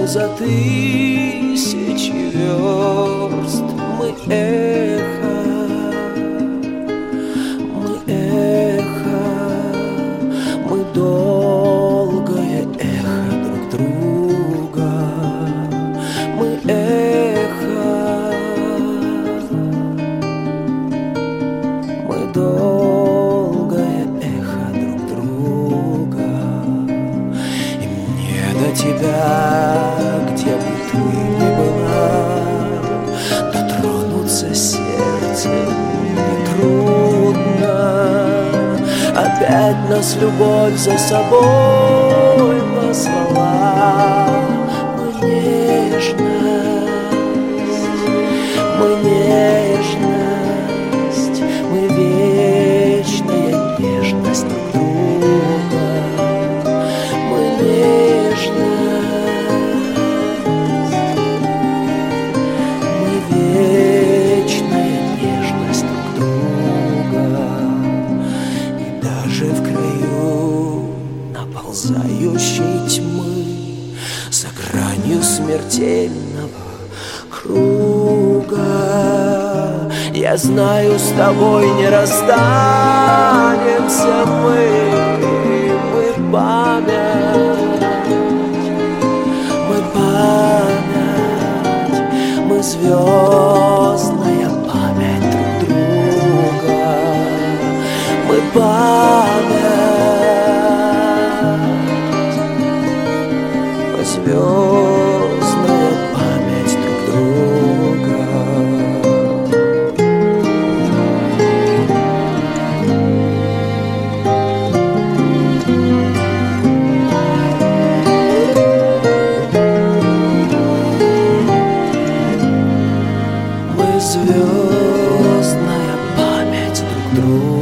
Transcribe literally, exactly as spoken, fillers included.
за тысячи верст. Мы эхо, мы эхо, мы долгое эхо друг друга. Мы эхо, мы долгое эхо друг друга. И мне до тебя, где бы ты ни была, дотронуться сердцем нетрудно. Опять нас любовь за собой позвала. Мы нежность, мы нежность, мы вечная нежность друг друга. Мы нежность, мы вечная нежность друг друга. И даже в краю наползающей тьмы, за гранью смертельного круга, я знаю, с тобой не расстанемся мы. Мы память, мы память, мы звездная память друг друга. Мы память, мы звездная память друг друга. Мы звездная память друг друга.